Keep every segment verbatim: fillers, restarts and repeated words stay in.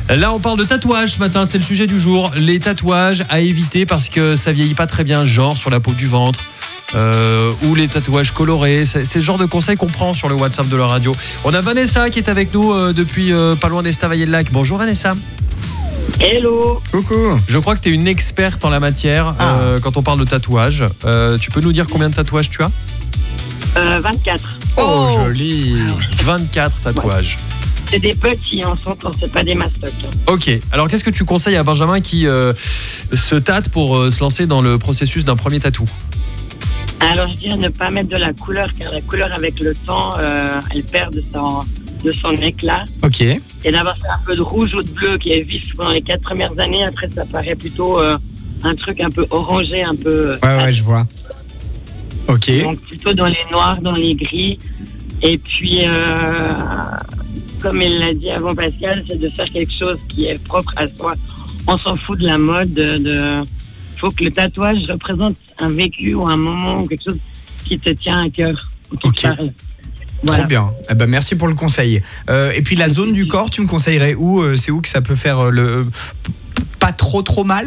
Là, on parle de tatouages ce matin, c'est le sujet du jour. Les tatouages à éviter parce que ça vieillit pas très bien, genre sur la peau du ventre. Euh, ou les tatouages colorés, c'est, c'est le genre de conseils qu'on prend sur le WhatsApp de la radio. On a Vanessa qui est avec nous euh, depuis euh, pas loin d'Estavayer-le-Lac. Bonjour Vanessa. Hello. Coucou. Je crois que tu es une experte en la matière ah. euh, quand on parle de tatouage. Euh, tu peux nous dire combien de tatouages tu as ? euh, vingt-quatre. Oh, oh joli. vingt-quatre tatouages. Ouais. C'est des petits, on s'entend, c'est pas des mastocs. Ok, alors qu'est-ce que tu conseilles à Benjamin qui euh, se tâte pour euh, se lancer dans le processus d'un premier tatou ? Alors je dirais ne pas mettre de la couleur, car la couleur avec le temps, euh, elle perd de son, de son éclat. Ok. Et d'avoir fait un peu de rouge ou de bleu qui est vif pendant les quatre premières années, après ça paraît plutôt euh, un truc un peu orangé, un peu... Ouais, ouais, je vois. Ok. Donc plutôt dans les noirs, dans les gris. Et puis, euh, comme il l'a dit avant Pascal, c'est de faire quelque chose qui est propre à soi. On s'en fout de la mode, de... de... faut que le tatouage représente un vécu ou un moment ou quelque chose qui te tient à cœur. Qui ok. te parle. Voilà. Trop bien. Eh ben, merci pour le conseil. Euh, et puis la zone du corps, tu me conseillerais où ? euh, C'est où que ça peut faire euh, le pas trop trop mal ?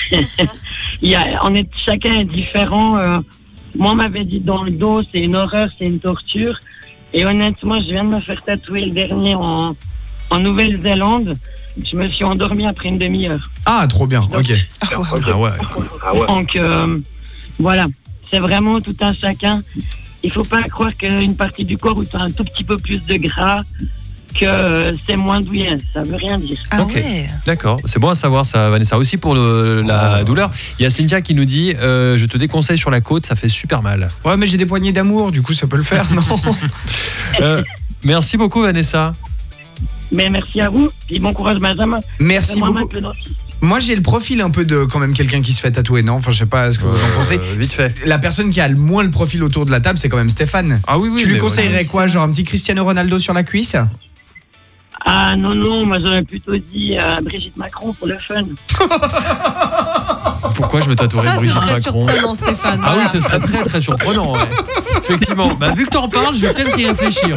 Il y a, on est chacun est différent. Euh, moi, on m'avait dit dans le dos, c'est une horreur, c'est une torture. Et honnêtement, je viens de me faire tatouer le dernier en, en Nouvelle-Zélande. Je me suis endormie après une demi-heure. Ah, trop bien. Donc, ok. Ah ouais. Ah ouais. Donc euh, voilà, c'est vraiment tout un chacun. Il faut pas croire qu'une partie du corps où tu as un tout petit peu plus de gras, que euh, c'est moins douillet. Ça veut rien dire. Ah ok, ouais. D'accord. C'est bon à savoir ça, Vanessa. Aussi pour le, la Oh. douleur. Il y a Cynthia qui nous dit euh, je te déconseille sur la côte, ça fait super mal. Ouais, mais j'ai des poignées d'amour, du coup ça peut le faire, non ? Euh, merci beaucoup, Vanessa. Mais merci à vous. Et bon courage, Benjamin. Merci Fais-moi beaucoup. mettre le dentiste. Moi, j'ai le profil un peu de quand même quelqu'un qui se fait tatouer, non ? Enfin, je sais pas ce que vous en Euh, pensez. vite fait. La personne qui a le moins le profil autour de la table, c'est quand même Stéphane. Ah oui, oui. tu lui mais conseillerais quoi ? Genre un petit Cristiano Ronaldo sur la cuisse ? Ah non, non, moi j'aurais plutôt dit à Brigitte Macron pour le fun. voilà. Pourquoi je me tatouerais Ça, ce Brigitte serait Macron ? surprenant, Stéphane. Ah oui, Voilà. ce serait très très surprenant. Ouais. Effectivement. Bah, vu que t'en parles, je vais peut-être y réfléchir.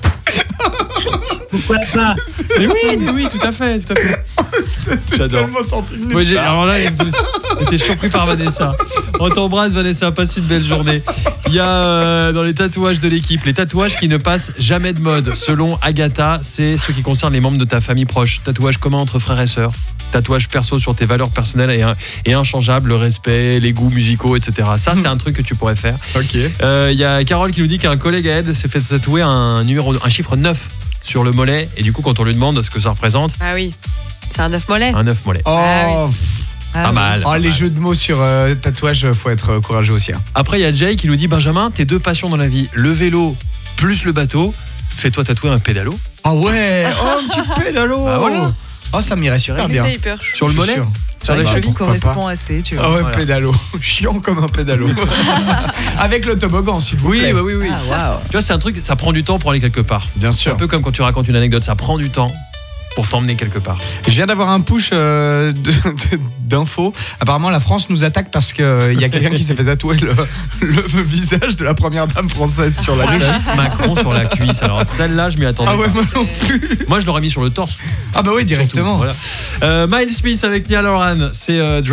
Pourquoi pas ? Mais oui, mais oui, tout à fait, tout à fait. J'adore. tellement sorti de nulle Ouais, j'ai, part. alors là, j'étais surpris par Vanessa. On t'embrasse, Vanessa. Passe une belle journée. Il y a euh, dans les tatouages de l'équipe, les tatouages qui ne passent jamais de mode. Selon Agatha, c'est ceux qui concernent les membres de ta famille proche. Tatouage commun entre frères et sœurs. Tatouage perso sur tes valeurs personnelles et, et inchangeables, le respect, les goûts musicaux, et cetera. Ça, c'est un truc que tu pourrais faire. Ok. Euh, Il y a Carole qui nous dit qu'un collègue à elle s'est fait tatouer un numéro, un chiffre neuf sur le mollet. Et du coup, quand on lui demande ce que ça représente, Ah oui. C'est un œuf mollet. un neuf mollet. Oh, Ah oui. pff. Ah Pas oui. mal. Oh, pas les mal. jeux de mots sur euh, tatouage, faut être euh, courageux aussi. Hein. Après, il y a Jay qui nous dit Benjamin, tes deux passions dans la vie, le vélo plus le bateau, fais-toi tatouer un pédalo. Ah ouais. Oh, un petit pédalo. Bah voilà. Oh, ça m'irait super bien. C'est hyper chou. Sur le Je suis mollet sûr. Sur la Bah, cheville pourquoi correspond assez, tu vois. Ah ouais, Voilà. pédalo. Chiant comme un pédalo. Avec le toboggan, s'il vous Oui, plaît. bah oui, oui. Ah, waouh. Tu vois, c'est un truc, ça prend du temps pour aller quelque part. Bien C'est un sûr. peu comme quand tu racontes une anecdote, ça prend du temps pour t'emmener quelque part. Je viens d'avoir un push euh, de- de- d'infos. Apparemment, la France nous attaque parce qu'il euh, y a quelqu'un qui s'est fait tatouer le, le visage de la première dame française sur la cuisse. Juste Macron sur la cuisse. Alors celle-là, je m'y attendais Ah ouais, pas. moi non plus. Moi, je l'aurais mis sur le torse. Ah bah oui, surtout. directement. Voilà. Euh, Miles Smith avec Niall Horan, c'est euh,